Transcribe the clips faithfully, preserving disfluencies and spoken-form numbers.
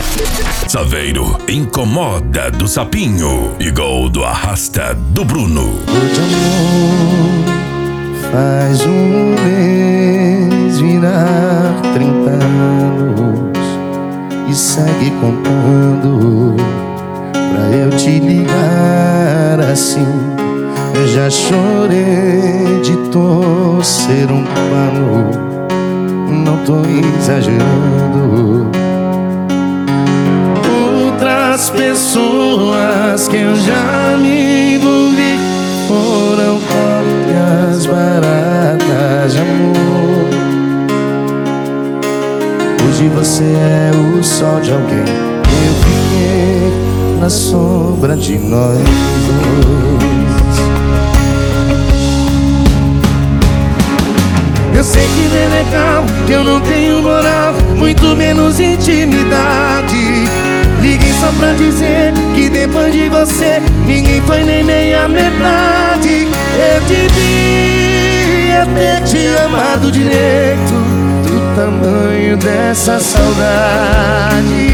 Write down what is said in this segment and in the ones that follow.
Saveiro incomoda do Sapinho e gol do Arrasta do Bruno. Hoje amor faz um mês virar trinta anos e segue contando pra eu te ligar assim. Eu já chorei de torcer um pano, não tô exagerando. Outras pessoas que eu já me envolvi foram cópias baratas de amor. Hoje você é o sol de alguém, eu fiquei na sombra de nós dois. Eu sei que não é legal, que eu não tenho moral, muito menos intimidade. Liguei só pra dizer que depois de você ninguém foi nem meia metade. Eu devia ter te amado direito, do tamanho dessa saudade.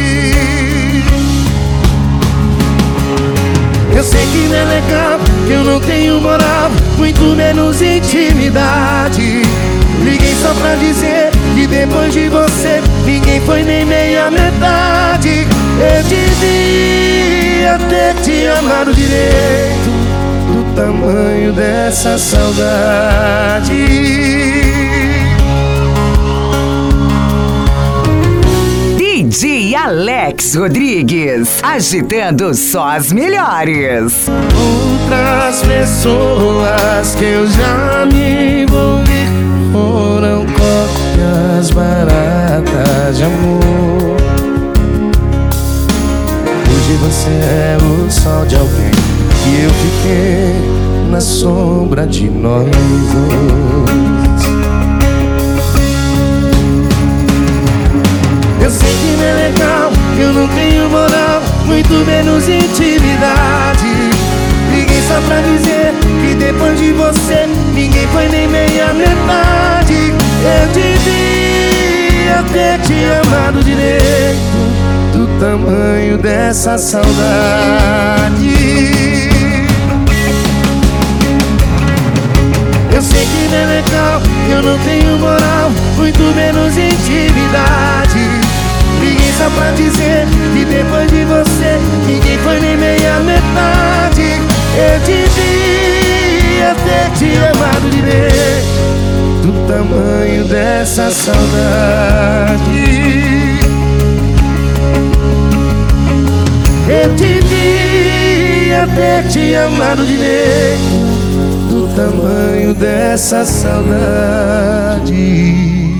Eu sei que não é legal, que eu não tenho moral, muito menos intimidade. Liguei só pra dizer que depois de você ninguém foi nem meia metade. Eu devia ter te amado direito, do tamanho dessa saudade. D J Alex Rodrigues, agitando só as melhores. Outras pessoas que eu já me envolvi foram cópias baratas de amor. Hoje você é o sol de alguém e eu fiquei na sombra de nós dois. Eu sei que não é legal, eu não tenho moral, muito menos intimidade. Liguei só pra dizer que depois de você ninguém foi nem meia metade. Eu devia ter te amado direito, do tamanho dessa saudade. Eu sei que não é legal, eu não tenho moral, muito menos intimidade. Liguei só pra dizer que depois de você ninguém foi nem meia metade. Eu devia ter te amado direito, do tamanho dessa saudade. Eu devia ter te amado direito, do tamanho dessa saudade.